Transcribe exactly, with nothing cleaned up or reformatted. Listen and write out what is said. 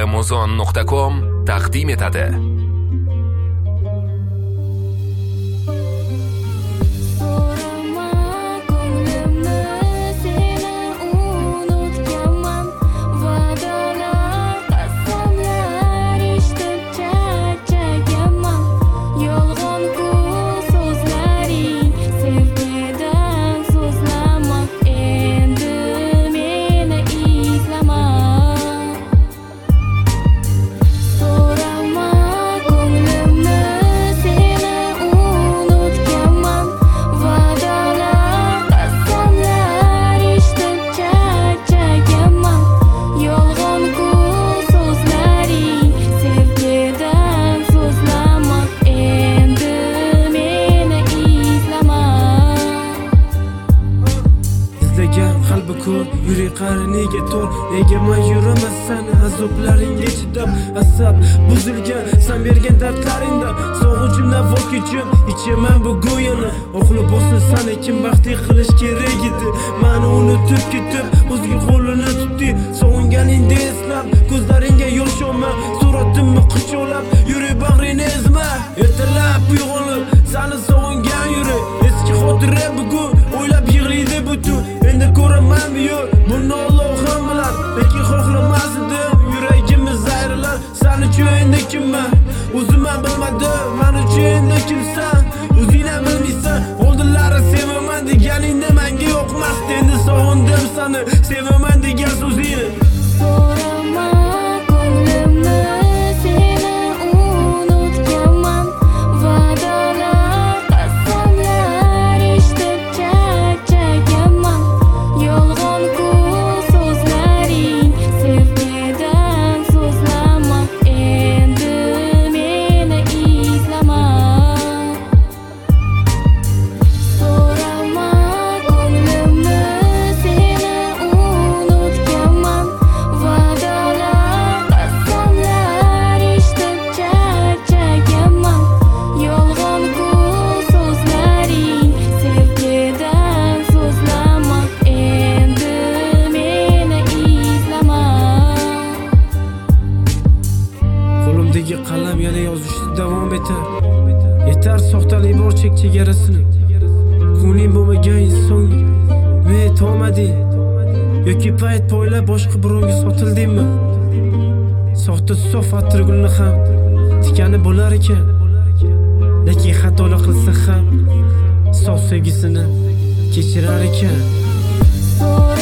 muzon nuqta com taqdim etadi. Yürek qariniga to'l, nega men yuraman azoblaringga chidab, asab buzilgan sen bergan dardlaringda sog'inchimdan voz kechib ichaman bu go'yani. O'qilib bo'lsin seni kim baxtli qilish kerak edi, meni unutib ketib o'zga qo'lini tutdi. Sog'inganingda eslab ko'zlaringga yosh olma, suratimni quchoqlab yurib bag'ringni ezma. Ertalab uyg'onib seni sog'ingan yurek eski xotira bugun o'ylab yig'laydi butun. Endi ko'raman yo'q buni Allohim bilan, lekin xohlamas edim yuragimiz ayrilar. Sen uchun endi kimman o'zim ham bilmadim, men uchun endi kimsan o'zing ham bilmaysan. Oldinlari sevaman deganingda menga yoqmasdi, endi sog'indim seni sevaman degan so'zingni. Qalam yana yozishda davom etar. Yetar soxtalik bor chek chegarasini. Ko'ngling bo'lmagan insonga men to'mading yoki payt poylab boshqa birovga sotildingmi? Soxta sof atirgulni ham tikani bo'lar ekan, lekin xatolik qilsa ham sof sevgisini kechirar ekan.